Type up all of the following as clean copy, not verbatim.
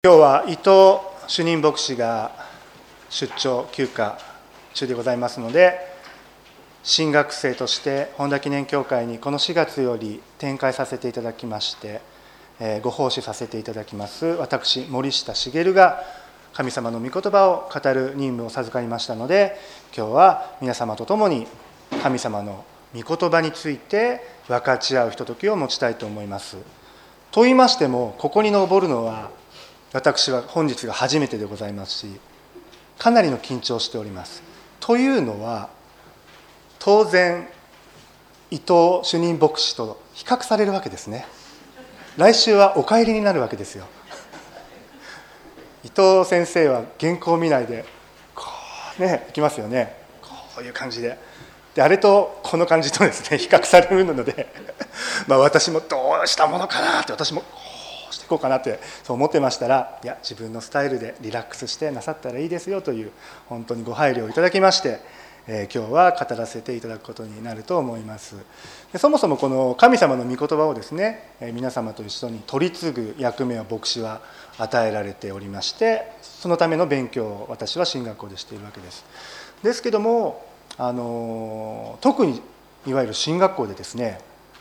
今日は伊藤主任牧師が出張休暇中でございますので、新学生として本田記念教会にこの4月より展開させていただきまして、ご奉仕させていただきます私森下茂が神様の御言葉を語る任務を授かりましたので、今日は皆様と共に神様の御言葉について分かち合うひとときを持ちたいと思います。と言いましても、ここに登るのは私は本日が初めてでございますし、かなりの緊張しております。というのは、当然伊藤主任牧師と比較されるわけですね。来週はお帰りになるわけですよ。伊藤先生は原稿を見ないでこうね、いきますよね。こういう感じで、あれとこの感じとですね、比較されるので私もどうしたものかなって、私もしていこうかなってそう思ってましたら、いや、自分のスタイルでリラックスしてなさったらいいですよという本当にご配慮をいただきまして、今日は語らせていただくことになると思います。そもそもこの神様の御言葉をですね、皆様と一緒に取り継ぐ役目を牧師は与えられておりまして、そのための勉強を私は神学校でしているわけです。ですけども、特にいわゆる神学校でですね、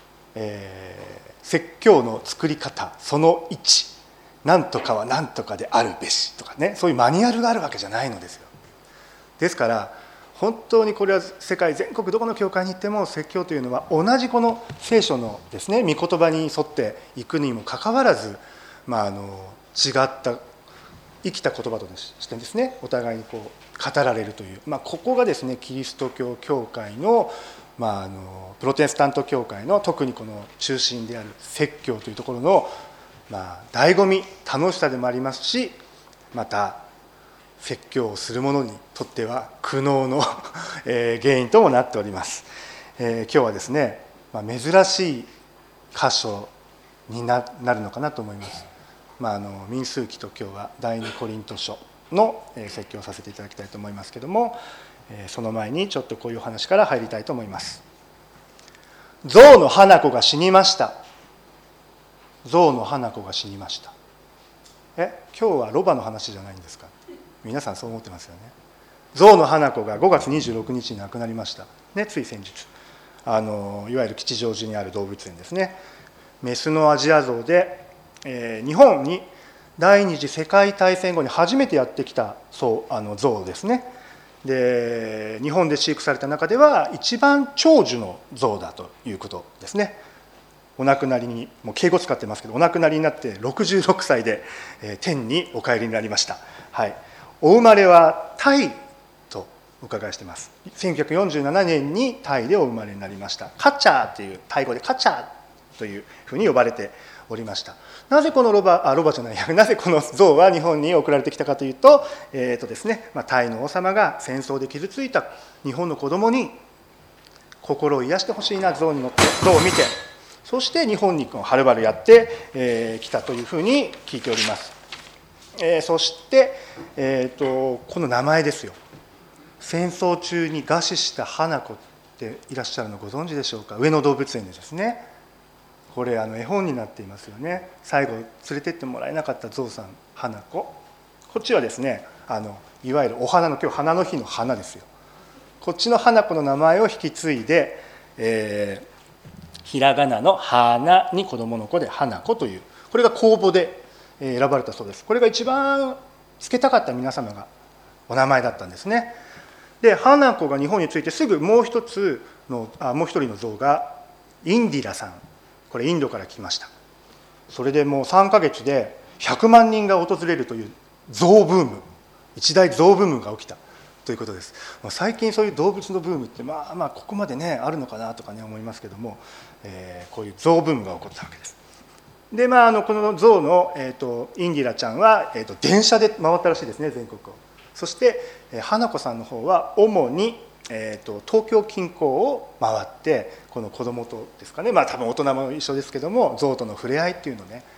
説教の作り方その1、なんとかはなんとかであるべしとかね、そういうマニュアルがあるわけじゃないのですよ。ですから本当にこれは世界全国どこの教会に行っても、説教というのは同じこの聖書のですね、御言葉に沿っていくにもかかわらず、違った生きた言葉としてですね、お互いにこう語られるという、ここがですね、キリスト教教会のプロテスタント教会の特にこの中心である説教というところの醍醐味、楽しさでもありますし、また説教をする者にとっては苦悩の原因ともなっております。今日はですね、珍しい箇所になるのかなと思います。民数記と今日は第二コリント書の説教をさせていただきたいと思いますけれども、その前にちょっとこういう話から入りたいと思います。象の花子が死にました。象の花子が死にました。今日はロバの話じゃないんですか。皆さんそう思ってますよね。象の花子が5月26日に亡くなりました、ね、つい先日。いわゆる吉祥寺にある動物園ですね。メスのアジアゾウで、日本に第二次世界大戦後に初めてやってきた象ですね。で、日本で飼育された中では一番長寿の象だということですね。お亡くなりに、もう敬語使ってますけど、お亡くなりになって66歳で、天にお帰りになりました。はい、お生まれはタイとお伺いしています。1947年にタイでお生まれになりました。カチャーという、タイ語でカチャーというふうに呼ばれておりました。なぜこのなぜこの象は日本に送られてきたかというと、ですね、タイの王様が戦争で傷ついた日本の子供に心を癒してほしいな、象に乗って象を見て、そして日本にはるばるやってきたというふうに聞いております。そして、この名前ですよ。戦争中に餓死した花子っていらっしゃるのご存知でしょうか。上野動物園でですね、これ絵本になっていますよね。最後連れてってもらえなかったゾウさん、花子。こっちはですね、いわゆるお花の、今日花の日の花ですよ。こっちの花子の名前を引き継いで、ひらがなの花に子供の子で花子という、これが公募で選ばれたそうです。これが一番つけたかった皆様がお名前だったんですね。で、花子が日本に着いてすぐもう一人の象がインディラさん、これインドから来ました。それでもう3ヶ月で100万人が訪れるという象ブーム、一大象ブームが起きたということです。最近そういう動物のブームってここまでねあるのかなとかね思いますけども、こういう象ブームが起こったわけです。で、この象の、インディラちゃんは、電車で回ったらしいですね、全国を。そして花子さんの方は主に東京近郊を回って、この子供とですかね、多分大人も一緒ですけども、象との触れ合いっていうのをね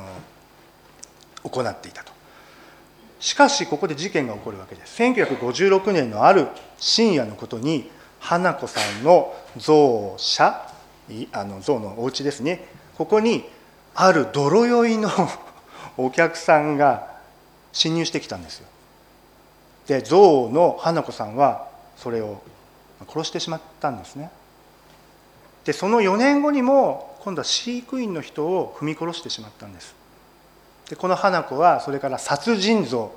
行っていたと。しかしここで事件が起こるわけです。1956年のある深夜のことに、花子さんの象舎、象のお家ですね、ここにある泥酔いのお客さんが侵入してきたんですよ。で象の花子さんはそれを殺してしまったんですね。でその4年後にも今度は飼育員の人を踏み殺してしまったんです。でこの花子はそれから殺人像、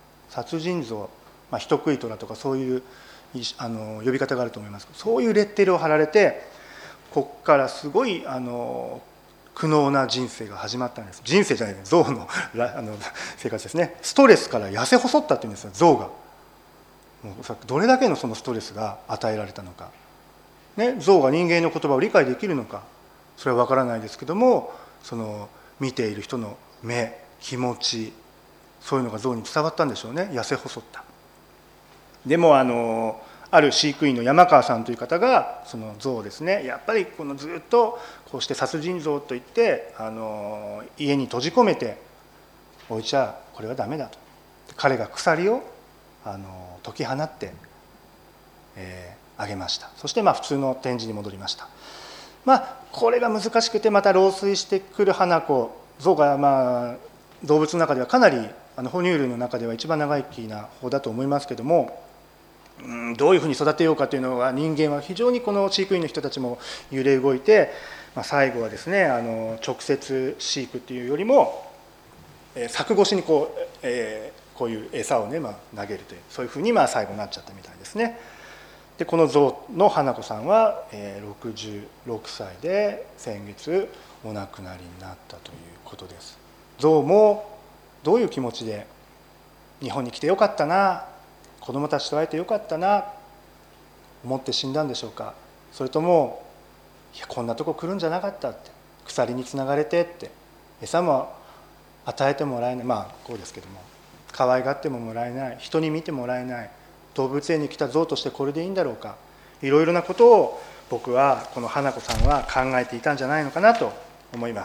人食い虎とかそういう呼び方があると思いますけど、そういうレッテルを貼られて、ここからすごい苦悩な人生が始まったんです。人生じゃないです、象の生活ですね。ストレスから痩せ細ったっていうんですよ、象が。もうどれだけのそのストレスが与えられたのか、ね、象が人間の言葉を理解できるのか、それは分からないですけども、その見ている人の目、気持ち、そういうのが象に伝わったんでしょうね。痩せ細った。でもある飼育員の山川さんという方がその象をですね、やっぱりこのずっとこうして殺人象といって家に閉じ込めておいちゃこれはダメだと、彼が鎖を解き放ってあげました。そして普通の展示に戻りました。これが難しくて、また老衰してくる花子、象が動物の中ではかなり哺乳類の中では一番長生きな方だと思いますけども、どういうふうに育てようかというのは人間は非常にこの飼育員の人たちも揺れ動いて、最後はですね直接飼育っていうよりも柵越しにこういう餌をね投げるという、そういうふうに最後になっちゃったみたいですね。でこの象の花子さんは66歳で先月お亡くなりになったということです。象もどういう気持ちで日本に来てよかったな、子供たちと会えてよかったな思って死んだんでしょうか。それともいやこんなとこ来るんじゃなかったって、鎖につながれてって餌も与えてもらえない、こうですけども可愛がってももらえない、人に見てもらえない、動物園に来た象としてこれでいいんだろうか、いろいろなことを僕はこの花子さんは考えていたんじゃないのかなと思います。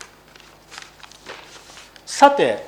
さて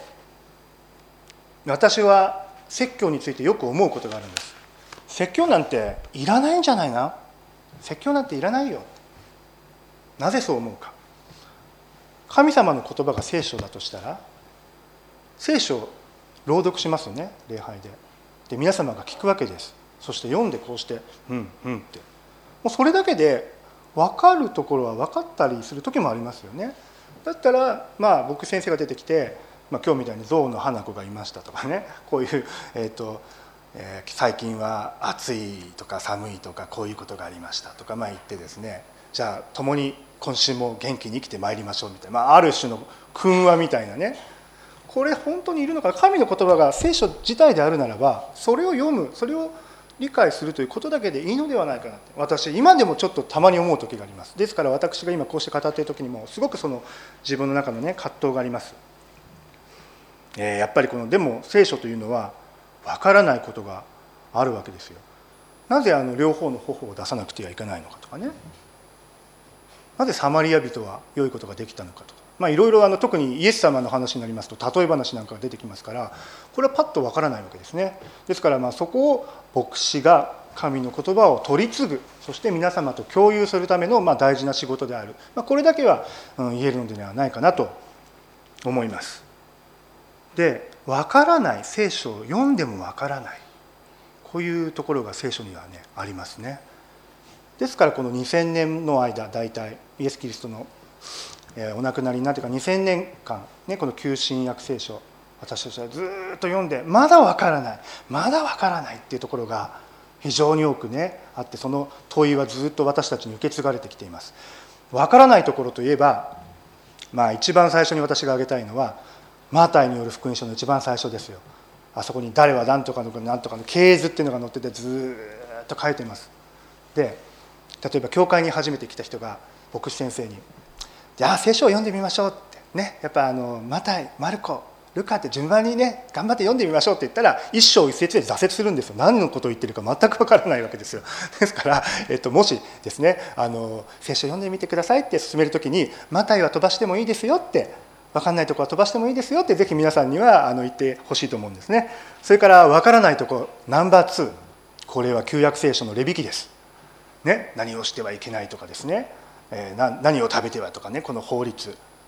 私は説教についてよく思うことがあるんです。説教なんていらないんじゃないな、説教なんていらないよ。なぜそう思うか。神様の言葉が聖書だとしたら、聖書を朗読しますよね、礼拝で。で皆様が聞くわけです。そして読んでこうしてうんうんって、もうそれだけで分かるところは分かったりする時もありますよね。だったら僕先生が出てきて、今日みたいに象の花子がいましたとかね、こういう最近は暑いとか寒いとかこういうことがありましたとか言ってですね、じゃあ共に今週も元気に生きてまいりましょうみたいな、ある種の訓話みたいなね、これ本当にいるのか。神の言葉が聖書自体であるならば、それを読む、それを理解するということだけでいいのではないかなって、私今でもちょっとたまに思う時があります。ですから私が今こうして語っている時にもすごくその自分の中のね葛藤があります。やっぱりでも聖書というのは分からないことがあるわけですよ。なぜ両方の頬を出さなくてはいけないのかとかね、なぜサマリア人は良いことができたのかとか、いろいろ特にイエス様の話になりますと例え話なんかが出てきますから、これはパッと分からないわけですね。ですからそこを牧師が神の言葉を取り継ぐ、そして皆様と共有するための大事な仕事である、これだけは言えるのではないかなと思います。で分からない、聖書を読んでも分からない、こういうところが聖書にはねありますね。ですからこの2000年の間、大体イエス・キリストのお亡くなりになってから2000年間、この旧新約聖書、私たちはずっと読んでまだ分からない、まだ分からないっていうところが非常に多くねあって、その問いはずっと私たちに受け継がれてきています。分からないところといえば、一番最初に私が挙げたいのはマタイによる福音書の一番最初ですよ。あそこに誰は何とかの何とかの系図っていうのが載っててずっと書いています。で例えば教会に初めて来た人が牧師先生に「じゃあ聖書を読んでみましょう」ってね、やっぱマタイ、マルコ、ルカって順番にね頑張って読んでみましょうって言ったら一章一節で挫折するんですよ。何のことを言ってるか全く分からないわけですよ。ですから、もしですね聖書を読んでみてくださいって勧めるときに、マタイは飛ばしてもいいですよって、分かんないところは飛ばしてもいいですよってぜひ皆さんには言ってほしいと思うんですね。それから分からないところナンバー2、これは旧約聖書のレビ記です、ね、何をしてはいけないとかですね、何を食べてはとかね、この法律、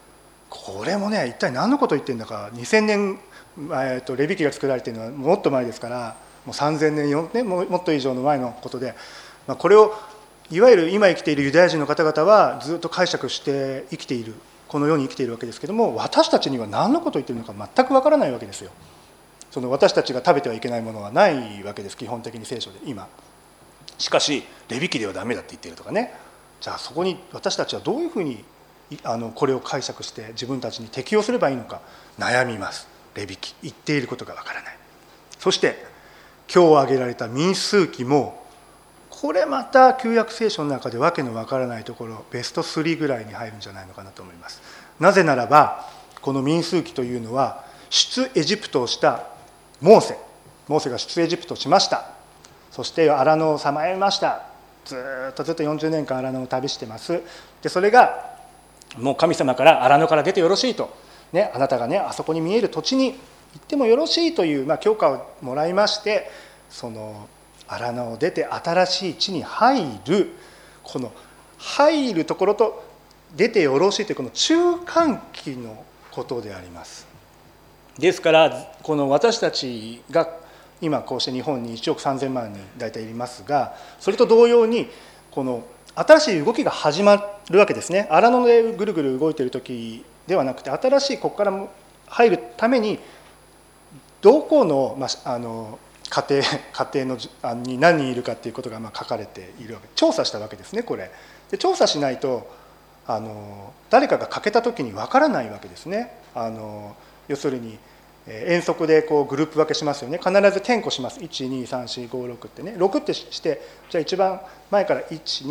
これもね一体何のことを言ってるんだか。2000年、レビ記が作られているのはもっと前ですから、もう3000年4年もっと以上の前のことで、これをいわゆる今生きているユダヤ人の方々はずっと解釈して生きている、この世に生きているわけですけども、私たちには何のことを言っているのか全くわからないわけですよ。その私たちが食べてはいけないものはないわけです、基本的に聖書で今。しかしレビ記ではダメだって言っているとかね。じゃあそこに私たちはどういうふうにこれを解釈して自分たちに適用すればいいのか悩みます。レビ記言っていることがわからない。そして今日挙げられた民数記も、これまた旧約聖書の中でわけのわからないところ、ベスト3ぐらいに入るんじゃないのかなと思います。なぜならばこの民数記というのは、出エジプトをしたモーセが出エジプトをしました。そして荒野をさまよいました。ずっと40年間荒野を旅してます。でそれがもう神様から荒野から出てよろしいと、あなたがあそこに見える土地に行ってもよろしいという、許可をもらいまして、その荒野を出て新しい地に入る、この入るところと出てよろしいというこの中間期のことであります。ですからこの私たちが今こうして日本に1億3000万人大体いますが、それと同様にこの新しい動きが始まるわけですね。荒野でぐるぐる動いている時ではなくて、新しいここから入るためにどこの、家庭のに何人いるかということが書かれているわけ、調査したわけですね。これで調査しないと誰かが欠けた時にわからないわけですね。要するに遠足でこうグループ分けしますよね。必ず点呼します。12345ってね、6ってして、じゃあ一番前から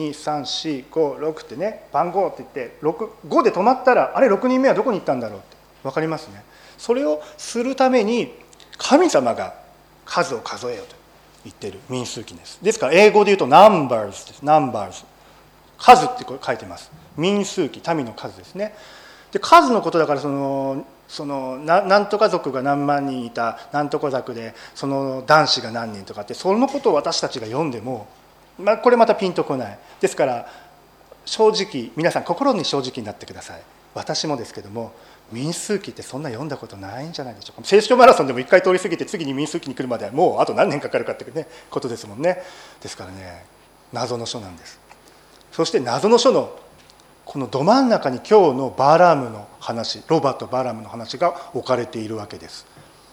12345ってね、番号って言って5で止まったら、あれ6人目はどこに行ったんだろうって分かりますね。それをするために神様が数を数えようと言っている民数記です。ですから英語で言うと Numbers です。Numbers、 数って書いてます。民数記、民の数ですね。で数のことだから、なんとか族が何万人いた、なんとか族でその男子が何人とかって、そのことを私たちが読んでも、これまたピンとこない。ですから正直皆さん心に正直になってください。私もですけども、民数記ってそんな読んだことないんじゃないでしょうか。聖書マラソンでも一回通り過ぎて次に民数記に来るまではもうあと何年かかるかっていうことですもんね。ですからね、謎の書なんです。そして謎の書のこのど真ん中に今日のバーラムの話、ロバとバーラムの話が置かれているわけです。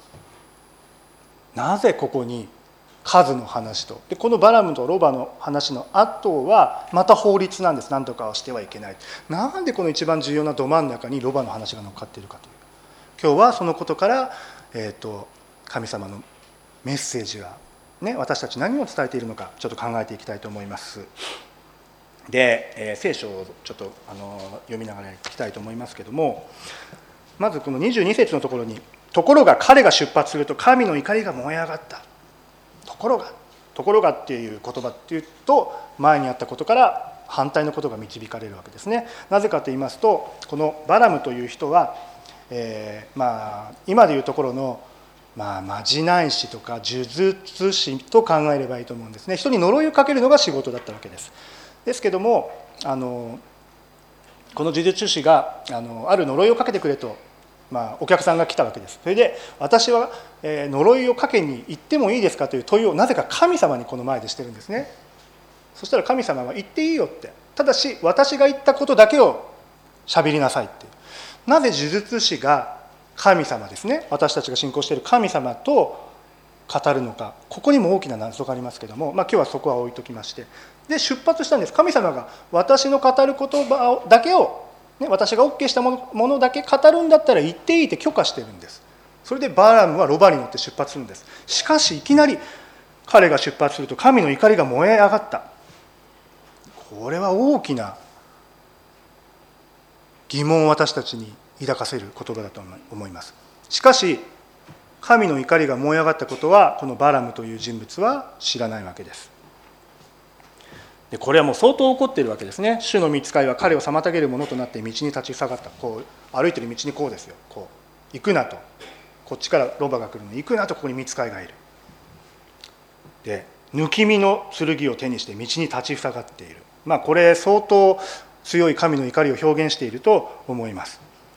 なぜここに数の話と、でこのバラムとロバの話の後はまた法律なんです。何とかをしてはいけない。なんでこの一番重要など真ん中にロバの話が乗っかっているかという、今日はそのことから、神様のメッセージは、私たち何を伝えているのかちょっと考えていきたいと思います。で、聖書をちょっと読みながらいきたいと思いますけども、まずこの22節のところに、ところが彼が出発すると神の怒りが燃え上がった。ところがっていう言葉っていうと、前にあったことから反対のことが導かれるわけですね。なぜかと言いますと、このバラムという人は、今でいうところのまじない師とか呪術師と考えればいいと思うんですね。人に呪いをかけるのが仕事だったわけです。ですけども、この呪術師がある呪いをかけてくれと、お客さんが来たわけです。それで私は呪いをかけに行ってもいいですかという問いをなぜか神様にこの前でしてるんですね。そしたら神様は言っていいよって、ただし私が言ったことだけを喋りなさいって。なぜ呪術師が神様ですね、私たちが信仰している神様と語るのか、ここにも大きな謎がありますけども、今日はそこは置いときまして、で出発したんです。神様が私の語る言葉だけを、私が OK したものだけ語るんだったら言っていいって許可してるんです。それでバーラムはロバに乗って出発するんです。しかしいきなり彼が出発すると神の怒りが燃え上がった。これは大きな疑問を私たちに抱かせる言葉だと思います。しかし神の怒りが燃え上がったことはこのバラムという人物は知らないわけです。でこれはもう相当怒っているわけですね。主の御使いは彼を妨げるものとなって道に立ち塞がった。こう歩いてる道にこうですよ、こう行くなと、こっちからロバが来るのに行くなと、ここに御使いがいる。で抜き身の剣を手にして道に立ち塞がっている。これ相当強い神の怒りを表現していると思います。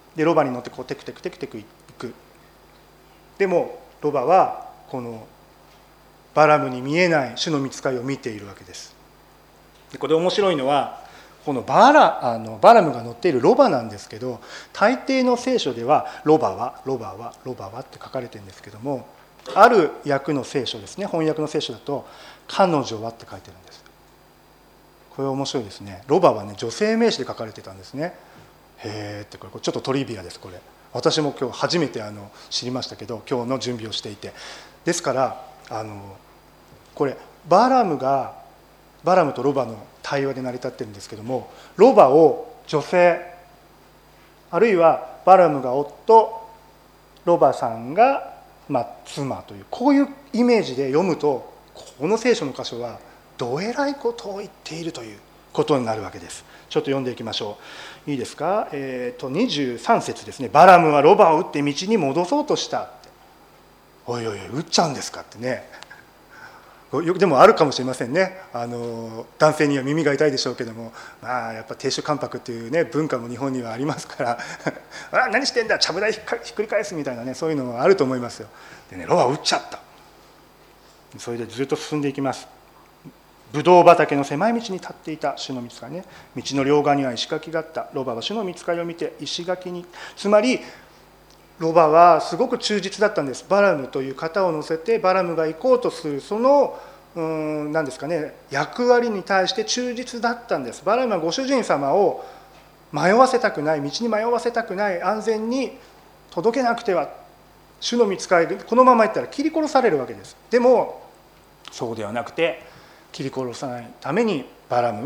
でロバに乗ってこうテクテクテクテク行く。でもロバはこのバラムに見えない主の御使いを見ているわけです。でこれ面白いのはこのバラムが乗っているロバなんですけど、大抵の聖書ではロバはロバはロバはって書かれてるんですけども、ある訳の聖書ですね、翻訳の聖書だと彼女はって書いてるんです。これ面白いですね。ロバはね女性名詞で書かれてたんですね。へーって、これちょっとトリビアです。これ私も今日初めて知りましたけど、今日の準備をしていて、ですからこれバラムとロバの対話で成り立ってるんですけども、ロバを女性、あるいはバラムが夫、ロバさんが妻という、こういうイメージで読むと、この聖書の箇所はどえらいことを言っているということになるわけです。ちょっと読んでいきましょう。いいですか。23節ですね。バラムはロバを撃って道に戻そうとしたって。おいおいおい、撃っちゃうんですかってね。でもあるかもしれませんね。男性には耳が痛いでしょうけども、やっぱ亭主関白っていうね文化も日本にはありますから何してんだ、ちゃぶ台ひっくり返すみたいなね、そういうのもあると思いますよ。でね、ロバを撃っちゃった。それでずっと進んでいきます。ブドウ畑の狭い道に立っていた主の御使いね。道の両側には石垣があった。ロバは主の御使いを見て石垣に、つまりロバはすごく忠実だったんです。バラムという方を乗せてバラムが行こうとするその何ですかね、役割に対して忠実だったんです。バラムはご主人様を迷わせたくない、道に迷わせたくない、安全に届けなくては、主の御使いでこのまま行ったら切り殺されるわけです。でもそうではなくて、切り殺さないためにバラム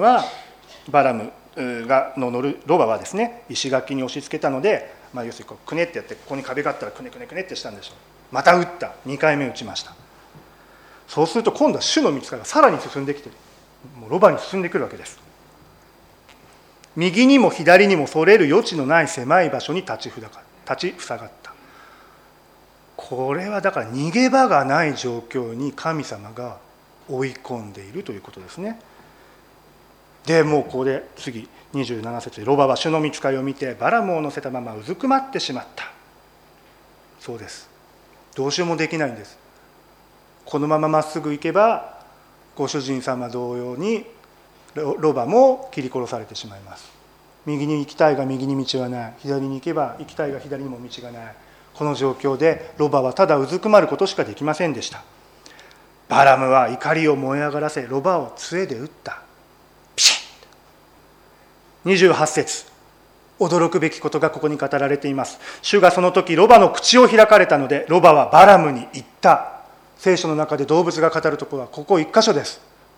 が乗るロバはですね、石垣に押し付けたので、要するにくねってやって、ここに壁があったらくねくねくねってしたんでしょう。また撃った。2回目撃ちました。そうすると今度は主の御使いがさらに進んできて、もうロバに進んでくるわけです。右にも左にもそれる余地のない狭い場所に立ち塞がった。これはだから逃げ場がない状況に神様が追い込んでいるということですね。でもうここで次27節で、ロバは主の御使いを見てバラムを乗せたままうずくまってしまった。そうです、どうしようもできないんです。このまままっすぐ行けばご主人様同様にロバも切り殺されてしまいます。右に行きたいが右に道がない、左に行けば行きたいが左にも道がない。この状況でロバはただうずくまることしかできませんでした。バラムは怒りを燃え上がらせ、ロバを杖で打った。ピシッ。28節、驚くべきことがここに語られています。主がその時ロバの口を開かれたので、ロバはバラムに言った。聖書の中で動物が語るところはここ1箇所です。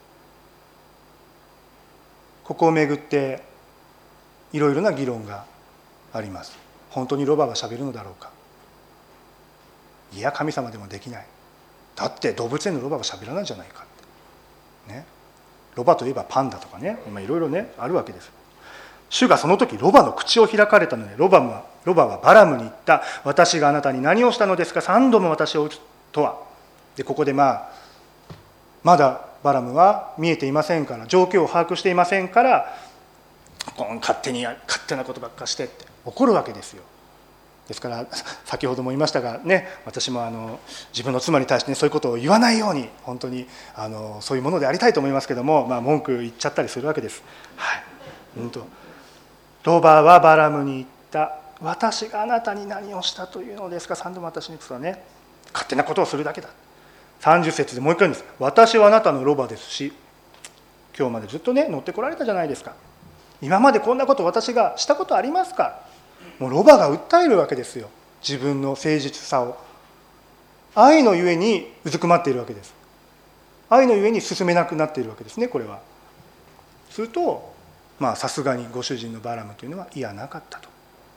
ここをめぐっていろいろな議論があります。本当にロバはしゃべるのだろうか。いや、神様でもできない。だって動物園のロバはしゃべらないじゃないかって、ね、ロバといえばパンダとかね、いろいろねあるわけです。主がその時ロバの口を開かれたので、ロバはバラムに言った。私があなたに何をしたのですか。3度も私を撃つとは。でここでまだバラムは見えていませんから、状況を把握していませんから、勝手なことばっかしてって怒るわけですよ。ですから先ほども言いましたがね、私も自分の妻に対して、そういうことを言わないように本当にそういうものでありたいと思いますけども、文句言っちゃったりするわけです。はい、ロバはバラムに言った。私があなたに何をしたというのですか。3度も私に言うとね、勝手なことをするだけだ。30節でもう一回言うんです。私はあなたのロバですし、今日までずっとね乗ってこられたじゃないですか。今までこんなこと私がしたことありますか。もうロバが訴えるわけですよ、自分の誠実さを。愛のゆえにうずくまっているわけです。愛のゆえに進めなくなっているわけですね、これは。するとさすがにご主人のバラムというのは嫌なかったと。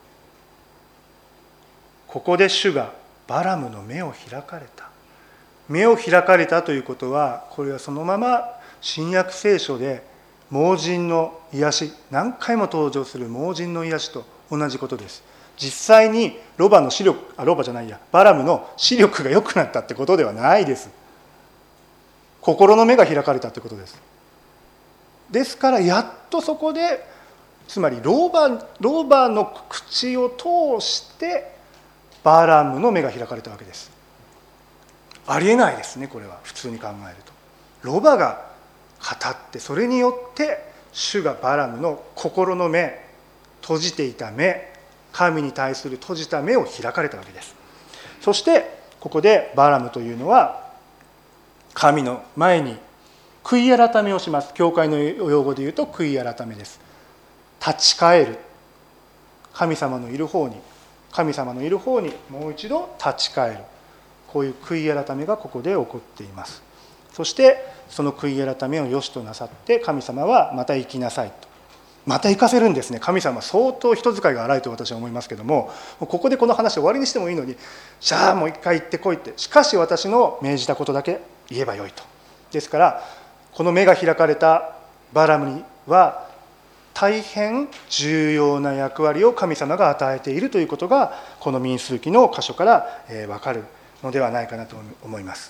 ここで主がバラムの目を開かれた。目を開かれたということは、これはそのまま新約聖書で盲人の癒し、何回も登場する盲人の癒しと同じことです。実際にバラムの視力が良くなったってことではないです。心の目が開かれたってことです。ですからやっとそこでつまりローバの口を通してバーラムの目が開かれたわけです。ありえないですね、これは普通に考えると。ロバが語って、それによって主がバラムの心の目、閉じていた目、神に対する閉じた目を開かれたわけです。そしてここでバラムというのは神の前に悔い改めをします。教会の用語で言うと悔い改めです。立ち返る、神様のいる方にもう一度立ち返る、こういう悔い改めがここで起こっています。そしてその悔い改めを良しとなさって、神様はまた行きなさいと、また行かせるんですね。神様相当人使いが荒いと私は思いますけども、ここでこの話終わりにしてもいいのに、じゃあもう一回行ってこいって、しかし私の命じたことだけ言えばよいと。ですからこの目が開かれたバラムには大変重要な役割を神様が与えているということが、この民数記の箇所から分かるのではないかなと思います。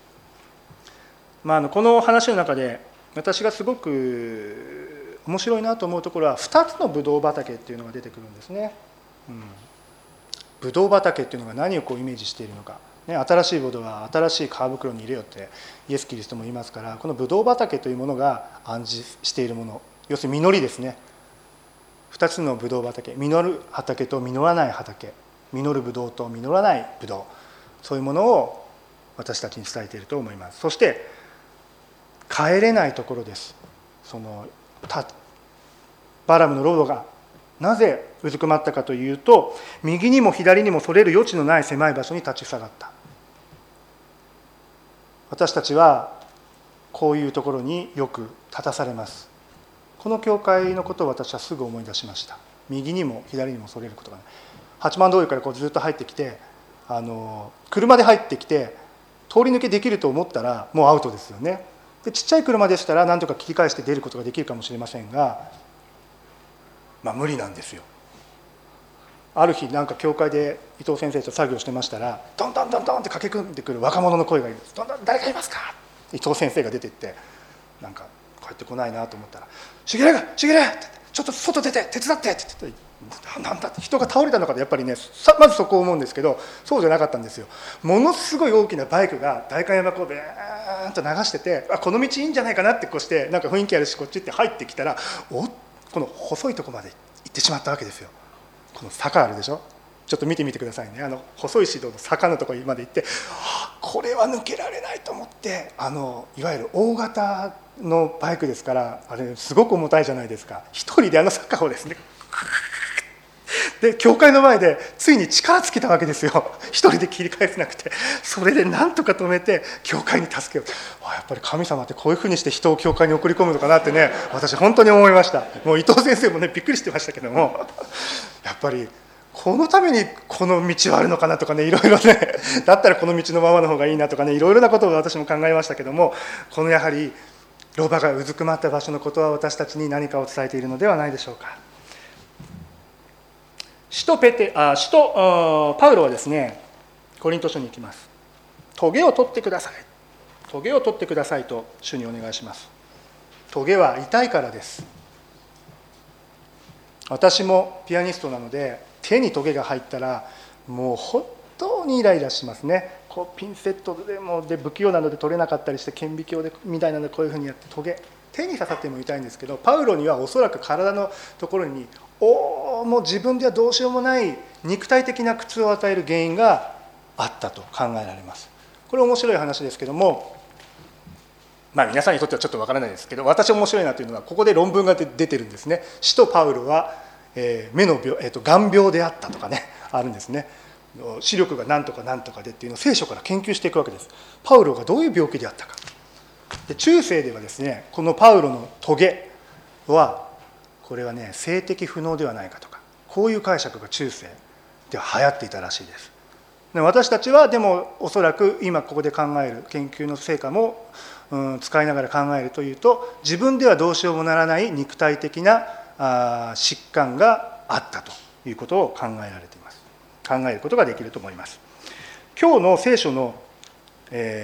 この話の中で私がすごく面白いなと思うところは、2つのブドウ畑っていうのが出てくるんですね。ブドウ畑っていうのが何をイメージしているのか、新しいブドウは新しい皮袋に入れよってイエス・キリストも言いますから、このブドウ畑というものが暗示しているもの、要するに実りですね。2つのブドウ畑、実る畑と実らない畑、実るブドウと実らないブドウ、そういうものを私たちに伝えていると思います。そして帰れないところです。バラムのロバがなぜうずくまったかというと、右にも左にもそれる余地のない狭い場所に立ちふさがった。私たちはこういうところによく立たされます。この教会のことを私はすぐ思い出しました。右にも左にもそれることがない。八幡通りからずっと入ってきて、車で入ってきて通り抜けできると思ったらもうアウトですよね。でちっちゃい車でしたら何とか切り返して出ることができるかもしれませんが、無理なんですよ。ある日教会で伊藤先生と作業してましたら、ドンドンドンドンって駆け込んでくる若者の声がいるんです。どんどん誰かいますか。伊藤先生が出て行って、帰ってこないなと思ったら、しげれってちょっと外出て手伝ってって言って、なんだって人が倒れたのかと、やっぱりね、まずそこを思うんですけど、そうじゃなかったんですよ。ものすごい大きなバイクが代官山をベーンと流してて、この道いいんじゃないかなってして雰囲気あるしこっちって入ってきたら、この細いとこまで行ってしまったわけですよ。この坂あるでしょ、ちょっと見てみてくださいね。細い市道の坂のところまで行って、これは抜けられないと思って、いわゆる大型のバイクですから、あれすごく重たいじゃないですか。一人で坂をですね、で教会の前でついに力尽きたわけですよ。一人で切り返せなくて、それでなんとか止めて教会に助けよう。やっぱり神様ってこういうふうにして人を教会に送り込むのかなってね、私本当に思いました。もう伊藤先生もねびっくりしてましたけども、やっぱりこのためにこの道はあるのかなとかね、いろいろね、だったらこの道のままの方がいいなとかね、いろいろなことを私も考えましたけども、このやはりロバがうずくまった場所のことは私たちに何かを伝えているのではないでしょうか。使徒パウロはですね、コリント書に行きます。棘を取ってください、棘を取ってくださいと主にお願いします。棘は痛いからです。私もピアニストなので、手に棘が入ったらもう本当にイライラしますね。ピンセットで不器用なので取れなかったりして、顕微鏡みたいなのでこういうふうにやって手に刺さっても痛いんですけど、パウロにはおそらく体のところにもう自分ではどうしようもない肉体的な苦痛を与える原因があったと考えられます。これ面白い話ですけども、皆さんにとってはちょっとわからないですけど、私面白いなというのはここで論文が出てるんですね。使徒パウロは目の眼病であったとかね、あるんですね。視力がなんとかなんとかでっていうのを聖書から研究していくわけです。パウロがどういう病気であったか。で中世ではですね、このパウロの棘はこれはね、性的不能ではないかとか、こういう解釈が中世では流行っていたらしいです。で私たちはでもおそらく今ここで考える研究の成果も、使いながら考えるというと、自分ではどうしようもならない肉体的な疾患があったということを考えられています。考えることができると思います。今日の聖書の、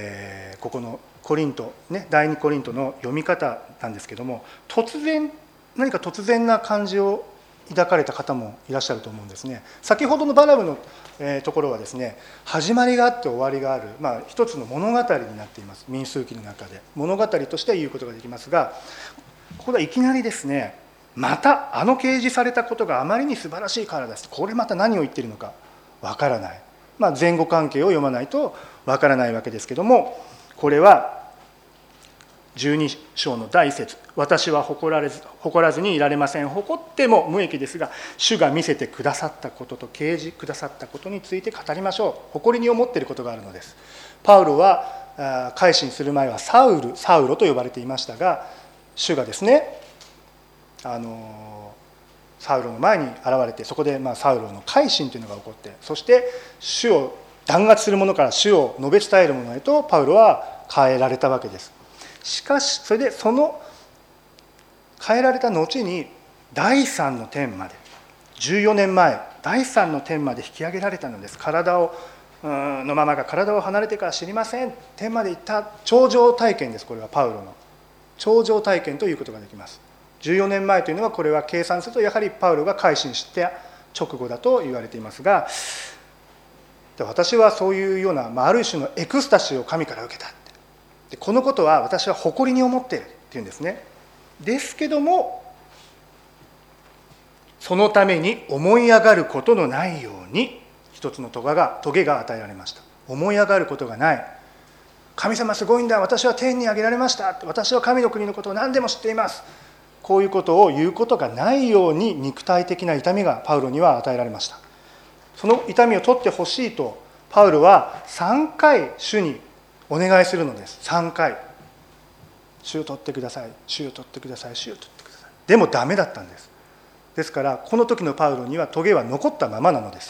ここのコリント、第2コリントの読み方なんですけども、突然何か突然な感じを抱かれた方もいらっしゃると思うんですね。先ほどのバラムのところはですね、始まりがあって終わりがある、一つの物語になっています。民数記の中で物語として言うことができますが、ここでいきなりですね、また掲示されたことがあまりに素晴らしいからです。これまた何を言っているのかわからない。前後関係を読まないとわからないわけですけども、これは12章の第一節、私は誇らずにいられません。誇っても無益ですが、主が見せてくださったことと掲示くださったことについて語りましょう。誇りに思っていることがあるのです。パウロは改心する前はサウロと呼ばれていましたが、主がですね、サウロの前に現れて、そこでサウロの改心というのが起こって、そして主を弾圧する者から主を述べ伝える者へとパウロは変えられたわけです。しかしそれでその変えられた後に第三の天まで、14年前第三の天まで引き上げられたのです。のままが体を離れてから知りません、天まで行った頂上体験です。これはパウロの頂上体験ということができます。14年前というのは、これは計算するとやはりパウロが改心して直後だと言われていますが、私はそういうような、ある種のエクスタシーを神から受けた、でこのことは私は誇りに思っているっていうんですね。ですけども、そのために思い上がることのないように一つのトゲが与えられました。思い上がることがない。神様すごいんだ、私は天に上げられました、私は神の国のことを何でも知っています、こういうことを言うことがないように肉体的な痛みがパウロには与えられました。その痛みを取ってほしいとパウロは3回主にお願いするのです。3回、主を取ってください、主を取ってください、主を取ってください。でもダメだったんです。ですからこの時のパウロにはトゲは残ったままなのです。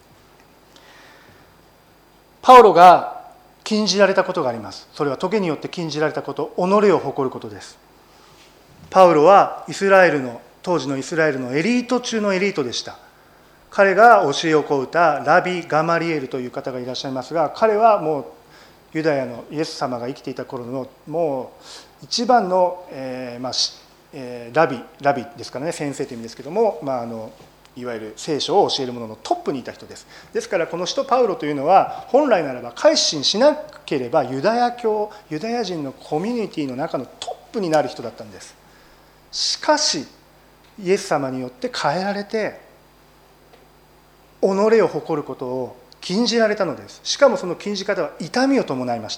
パウロが禁じられたことがあります。それはトゲによって禁じられたこと、己を誇ることです。パウロは当時のイスラエルのエリート中のエリートでした。彼が教えを請うたラビ・ガマリエルという方がいらっしゃいますが、彼はもうユダヤのイエス様が生きていた頃のもう一番の、ラビですからね、先生という意味ですけども、いわゆる聖書を教える者のトップにいた人です。ですからこの使徒パウロというのは本来ならば改心しなければユダヤ人のコミュニティの中のトップになる人だったんです。しかしイエス様によって変えられて、己を誇ることを禁じられたのです。しかもその禁じ方は痛みを伴いました。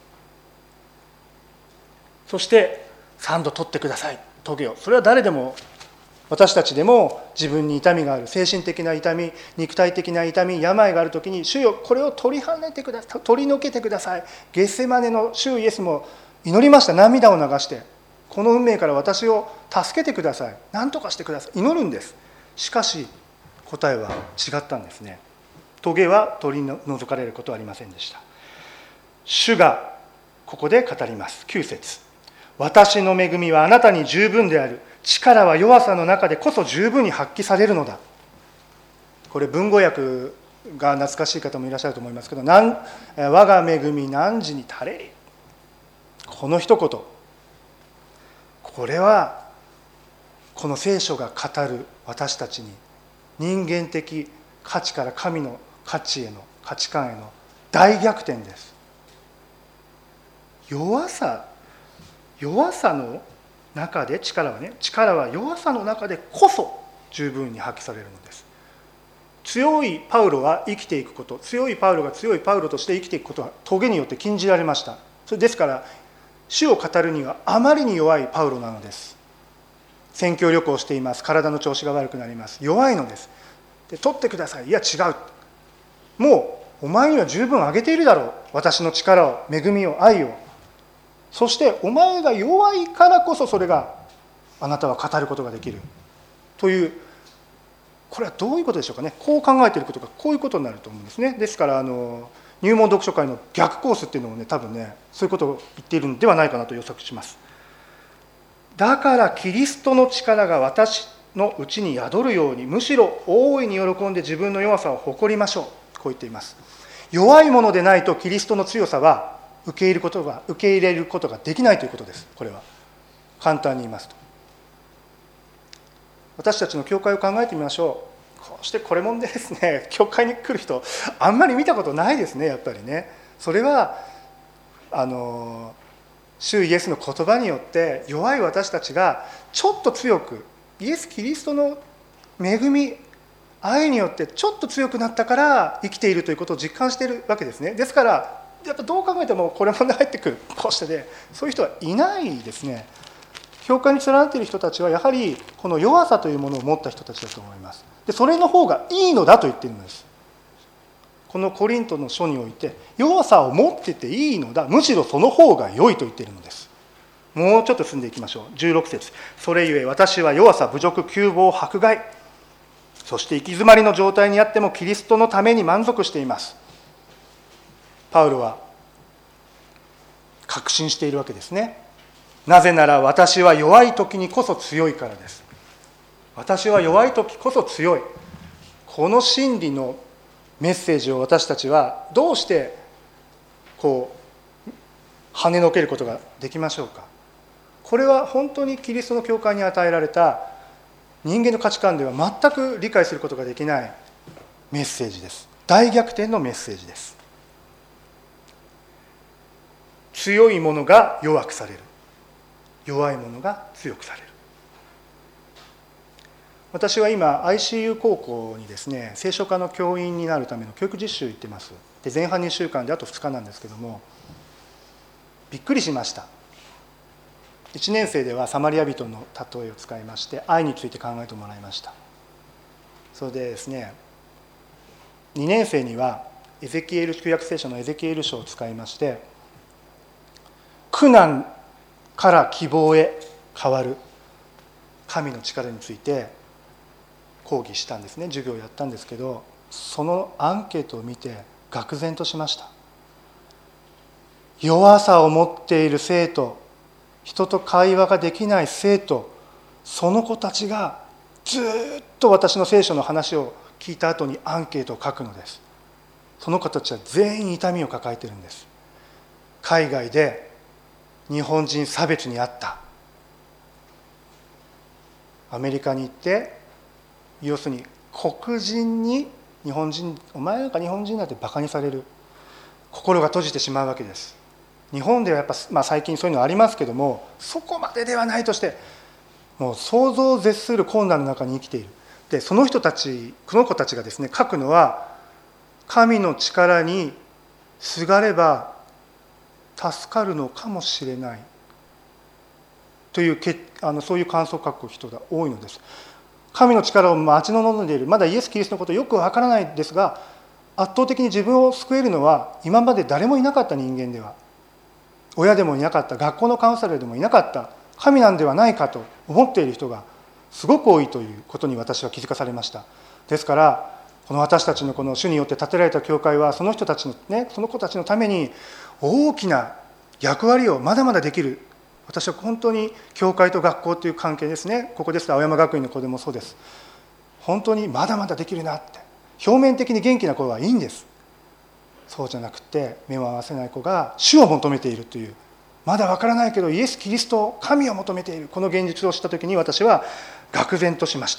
そして3度取ってください、トゲを。それは誰でも、私たちでも自分に痛みがある、精神的な痛み、肉体的な痛み、病があるときに、主よこれを取り除けてください。ゲッセマネの主イエスも祈りました。涙を流して、この運命から私を助けてください、何とかしてください、祈るんです。しかし答えは違ったんですね。トゲは取り除かれることはありませんでした。主がここで語ります。9節、私の恵みはあなたに十分である、力は弱さの中でこそ十分に発揮されるのだ。これ文語訳が懐かしい方もいらっしゃると思いますけど、我が恵み汝に足れり、この一言、これはこの聖書が語る私たちに人間的価値から神の価値観への大逆転です。弱さの中で力は弱さの中でこそ十分に発揮されるのです。強いパウロは生きていくこと、強いパウロが強いパウロとして生きていくことはトゲによって禁じられました。それですから主を語るにはあまりに弱いパウロなのです。宣教旅行をしています。体の調子が悪くなります。弱いのです。で、取ってください。いや違う、もうお前には十分あげているだろう、私の力を、恵みを、愛を。そしてお前が弱いからこそそれがあなたは語ることができるという、これはどういうことでしょうかね。こう考えていることがこういうことになると思うんですね。ですから入門読書会の逆コースっていうのもね、多分ねそういうことを言っているのではないかなと予測します。だからキリストの力が私のうちに宿るように、むしろ大いに喜んで自分の弱さを誇りましょう。こう言っています。弱いものでないとキリストの強さは受け入れることができないということです。これは簡単に言いますと、 私たちの教会を考えてみましょう。こうしてこれもんでですね、教会に来る人あんまり見たことないですね、やっぱりね。それは主イエスの言葉によって弱い私たちがちょっと強く、イエス・キリストの恵み、愛によってちょっと強くなったから生きているということを実感しているわけですね。ですからやっぱどう考えてもこれもんで入ってくる、こうしてで、そういう人はいないですね。教会に連なっている人たちはやはりこの弱さというものを持った人たちだと思います。でそれの方がいいのだと言っているのです。このコリントの書において弱さを持ってていいのだ、むしろその方が良いと言っているのです。もうちょっと進んでいきましょう。16節、それゆえ私は弱さ、侮辱、窮乏、迫害、そして行き詰まりの状態にあってもキリストのために満足しています。パウロは確信しているわけですね。なぜなら私は弱い時にこそ強いからです。私は弱い時こそ強い。この真理のメッセージを私たちはどうしてこう跳ねのけることができましょうか。これは本当にキリストの教会に与えられた人間の価値観では全く理解することができないメッセージです。大逆転のメッセージです。強い者が弱くされる、弱い者が強くされる。私は今 ICU 高校にですね、聖書科の教員になるための教育実習行ってます。で前半2週間であと2日なんですけども、びっくりしました。1年生ではサマリア人の例えを使いまして愛について考えてもらいました。それでですね、2年生にはエゼキエル旧約聖書のエゼキエル書を使いまして、苦難から希望へ変わる神の力について講義したんですね。授業をやったんですけど、そのアンケートを見て愕然としました。弱さを持っている生徒、人と会話ができない生徒、その子たちがずっと私の聖書の話を聞いた後にアンケートを書くのです。その子たちは全員痛みを抱えているんです。海外で日本人差別にあった、アメリカに行って要するに黒人に日本人、お前なんか日本人だってバカにされる、心が閉じてしまうわけです。日本ではやっぱ、最近そういうのありますけども、そこまでではないとして、もう想像を絶する困難の中に生きている。でその人たち、この子たちがですね、書くのは、神の力にすがれば助かるのかもしれないというそういう感想を書く人が多いのです。神の力を待ち望んでいる、まだイエス・キリストのことよくわからないですが、圧倒的に自分を救えるのは今まで誰もいなかった人間では、親でもいなかった、学校のカウンセラーでもいなかった神なんではないかと思っている人がすごく多いということに私は気づかされました。ですからこの私たちのこの主によって建てられた教会は、その人たちのね、その子たちのために大きな役割をまだまだできる。私は本当に教会と学校という関係ですね、ここですと青山学院の子でもそうです。本当にまだまだできるなって。表面的に元気な子はいいんです。そうじゃなくて目を合わせない子が主を求めているという、まだわからないけどイエス・キリスト、神を求めている、この現実を知ったときに私は愕然としました。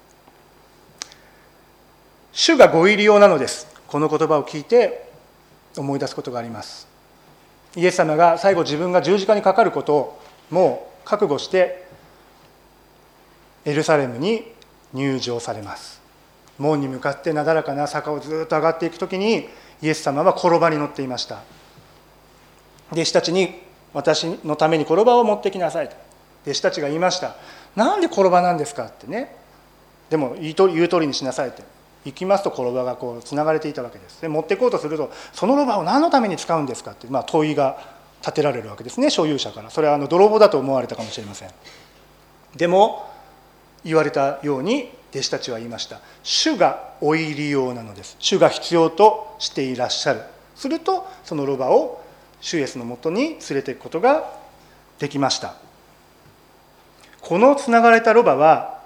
主がご入り用なのです。この言葉を聞いて思い出すことがあります。イエス様が最後自分が十字架にかかることをもう覚悟してエルサレムに入場されます。門に向かってなだらかな坂をずっと上がっていくときに、イエス様は転ばに乗っていました。弟子たちに、私のために転ばを持ってきなさいと弟子たちが言いました。なんで転ばなんですかってね。でも言う通りにしなさいって。行きますと転ばがこうつながれていたわけです。で持っていこうとすると、そのロバを何のために使うんですかって、問いが立てられるわけですね、所有者から。それは泥棒だと思われたかもしれません。でも言われたように弟子たちは言いました。主がお入り用なのです。主が必要としていらっしゃる。するとそのロバを主イエスのもとに連れていくことができました。このつながれたロバは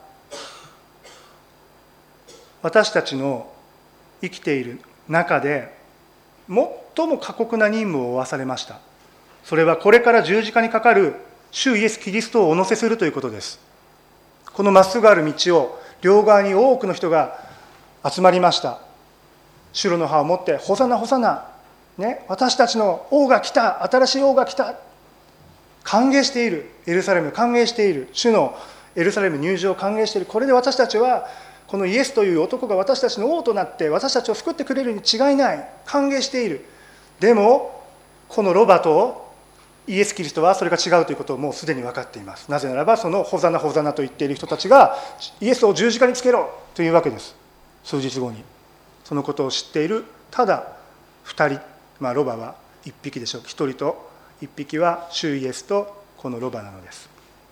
私たちの生きている中で最も過酷な任務を負わされました。それはこれから十字架にかかる主イエス・キリストをお乗せするということです。 このまっすぐある道を両側に多くの人が集まりました。シュロの葉を持って、ホサナホサナ、ね、私たちの王が来た、新しい王が来た、歓迎している、エルサレム歓迎している、主のエルサレム入場を歓迎している。これで私たちはこのイエスという男が私たちの王となって私たちを救ってくれるに違いない、歓迎している。でもこのロバとイエス・キリストはそれが違うということをもうすでに分かっています。なぜならばそのホザナホザナと言っている人たちがイエスを十字架につけろというわけです。数日後にそのことを知っているただ2人、ロバは1匹でしょう。1人と1匹は主イエスとこのロバなのです。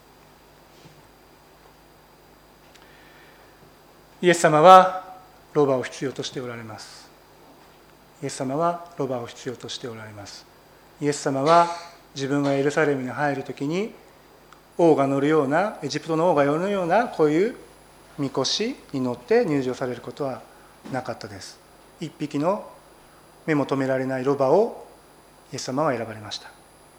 イエス様はロバを必要としておられます。イエス様はロバを必要としておられます。イエス様は自分がエルサレムに入るときに王が乗るような、エジプトの王が乗るようなこういうみこしに乗って入場されることはなかったです。一匹の目も止められないロバをイエス様は選ばれました。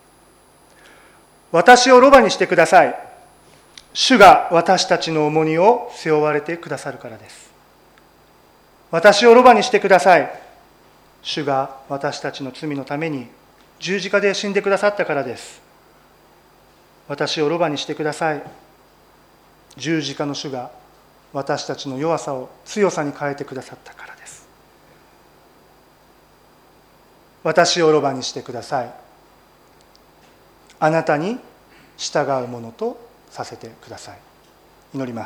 私をロバにしてください。主が私たちの重荷を背負われてくださるからです。私をロバにしてください。主が私たちの罪のために十字架で死んでくださったからです。私をロバにしてください。十字架の主が私たちの弱さを強さに変えてくださったからです。私をロバにしてください。あなたに従うものとさせてください。祈ります。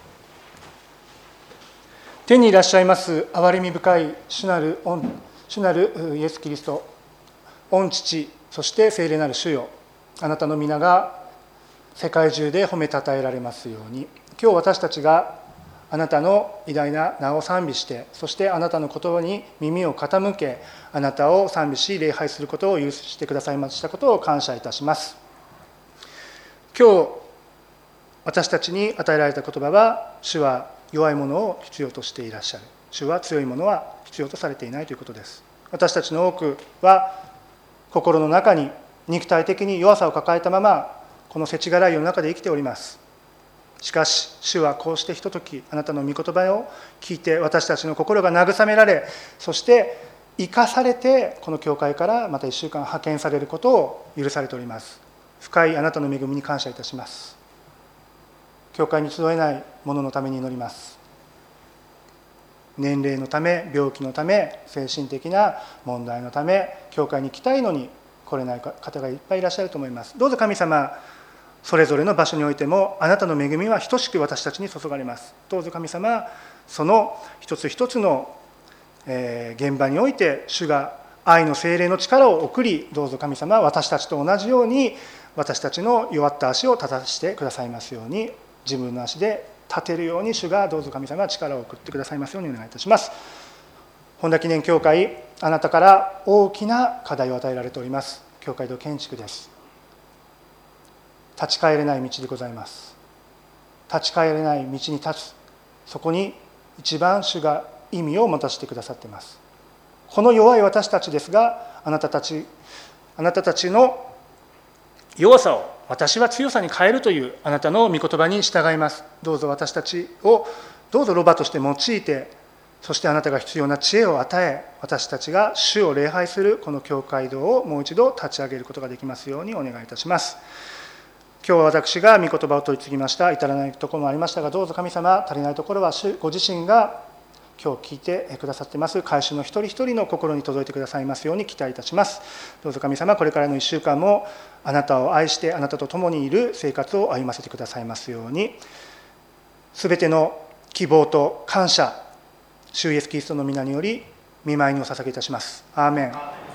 天にいらっしゃいます憐れみ深い主なるイエス・キリスト、御父、そして聖霊なる主よ、あなたの皆が世界中で褒めたたえられますように、今日私たちがあなたの偉大な名を賛美して、そしてあなたの言葉に耳を傾け、あなたを賛美し礼拝することを許してくださいましたことを感謝いたします。今日私たちに与えられた言葉は、主は弱い者を必要としていらっしゃる、主は強い者は必要とされていないということです。私たちの多くは心の中に肉体的に弱さを抱えたままこの世知辛い世の中で生きております。しかし主はこうしてひとときあなたの御言葉を聞いて私たちの心が慰められ、そして生かされてこの教会からまた1週間派遣されることを許されております。深いあなたの恵みに感謝いたします。教会に集えない者のために祈ります。年齢のため、病気のため、精神的な問題のため教会に来たいのに来れない方がいっぱいいらっしゃると思います。どうぞ神様、それぞれの場所においてもあなたの恵みは等しく私たちに注がれます。どうぞ神様、その一つ一つの現場において主が愛の聖霊の力を送り、どうぞ神様、私たちと同じように私たちの弱った足を立たしてくださいますように、自分の足で立てるように主がどうぞ神様力を送ってくださいますようにお願いいたします。本田記念教会、あなたから大きな課題を与えられております。教会堂建築です。立ち返れない道でございます。立ち返れない道に立つ、そこに一番主が意味を持たせてくださっています。この弱い私たちですが、あなたたちの弱さを私は強さに変えるというあなたの御言葉に従います。どうぞ私たちをどうぞロバとして用いて、そしてあなたが必要な知恵を与え、私たちが主を礼拝するこの教会堂をもう一度立ち上げることができますようにお願いいたします。今日は私が御言葉を取り次ぎました。至らないところもありましたが、どうぞ神様、足りないところは主ご自身が今日聞いてくださっています改宗の一人一人の心に届いてくださいますように期待いたします。どうぞ神様、これからの1週間もあなたを愛してあなたと共にいる生活を歩ませてくださいますように、すべての希望と感謝、主イエスキリストの皆により御前にお捧げいたします。アーメン。